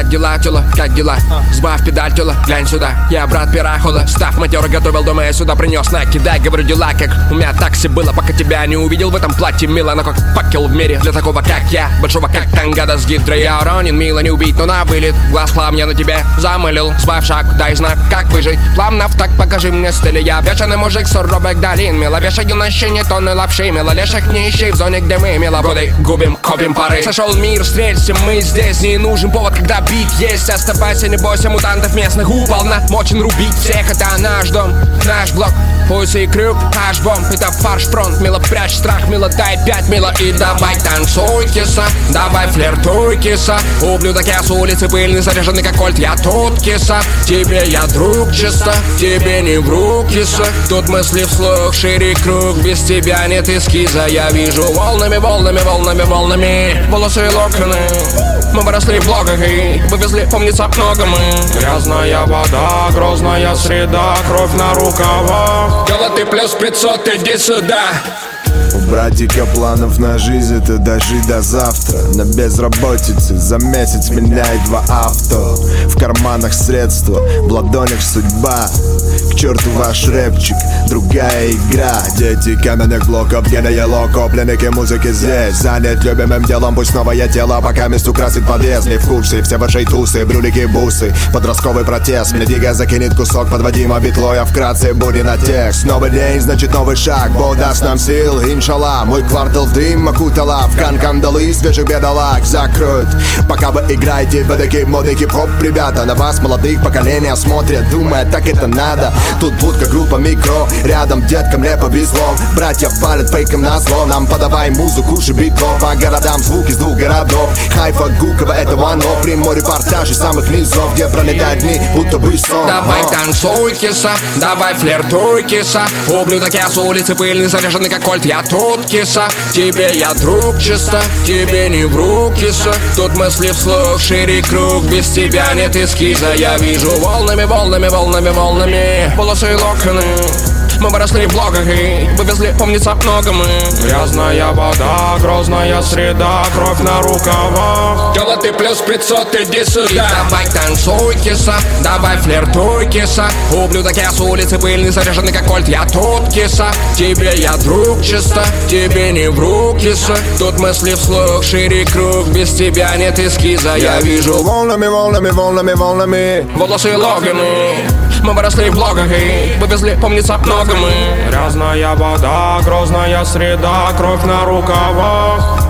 Как дела, тёла, как дела? Сбавь педаль, тёла, глянь сюда. Я брат пирахола, став матёр, готовил дома, я сюда принёс. Накидай, говорю, дела, как у меня такси было, пока тебя не увидел в этом платье, мило. Но как факел в мире для такого, как я, большого, как тангада с гидрой. Я уронен, мило, не убить, но на вылет. Глаз плавно на тебе замылил. Сбавь шаг, дай знак, как выжить. Плавно в так, покажи мне стиль. Я бешеный мужик с суровых долин. Мило, вешаю на щене тонны лапши. Мило, леших не ищи в зоне, где мы мило будой губим, копим пары. Сошел мир, встреться, мы здесь. Не нужен повод, когда бит есть. Оставайся, не бойся мутантов местных. Уполномочен рубить всех, это наш дом, наш блок. Пульс и крюк, наш бомб, это фарш-фронт. Мило, прячь страх, мило, дай 5, мило. И давай танцуй, киса, давай флиртуй, киса. Ублюдок, я с улицы пыльный, заряженный как кольт. Я тут, киса, тебе я друг чисто, тебе не вру, киса. Тут мысли вслух, шире круг, без тебя нет эскиза. Я вижу волнами, волнами, волнами, волнами волосы и локоны. Мы выросли в блогах и вывезли, помнится, много мы. Грязная вода, грозная среда, кровь на рукавах. Дело ты плюс 500, иди сюда. У братика планов на жизнь, это дожить до завтра. На безработице за месяц меняет 2 авто. В карманах средства, в ладонях судьба. К черту ваш рэпчик, другая игра. Дети каменных блоков, геные локо, пленники музыки здесь. Занят любимым делом, пусть новое тело пока мест украсит подъезд. Не в курсе, все ваши тусы, брюлики, бусы. Подростковый протест, мне дига закинет кусок подводима битло. Вкратце будет на текст. Новый день, значит новый шаг, Бог даст нам сил, иншалла. Мой квартал в дым окутала, в кандалы свежих бедолаг закроют. Пока вы играете в эдакий модный хип-хоп, ребята, на вас молодых поколения смотрят, думая, так это надо. Тут будка, группа микро, рядом деткам не повезло. Братья палят фейком на зло, нам подавай музыку, шибитло. По городам звук из 2 городов, Хайфа, Гуково, это one-off. Прямой репортаж из самых низов, где пролетают дни, будто бы сон. Давай танцуй, киса, давай флиртуй, киса. Ублюдок, я с улицы пыльный, заряженный как кольт. Я тут, киса, тебе я друг чисто, тебе не вру, киса. Тут мысли вслух, шире круг, без тебя нет эскиза. Я вижу волнами, волнами, волнами, волнами волосы и локоны. Мы выросли в блогах и вывезли, помнится, много мы. Грязная вода, грозная среда, кровь на рукавах. Дело ты плюс 500, иди сюда. И давай танцуй, киса, давай флиртуй, киса. Ублюдок, я с улицы пыльный, заряженный как кольт. Я тут, киса, тебе я друг чисто, тебе не вру, киса. Тут мысли вслух, шире круг, без тебя нет эскиза. Я вижу волнами, волнами, волнами, волнами волосы и локоны. Мы выросли в блогах и вывезли, помнится, много мы. Грязная вода, грозная среда, кровь на рукавах.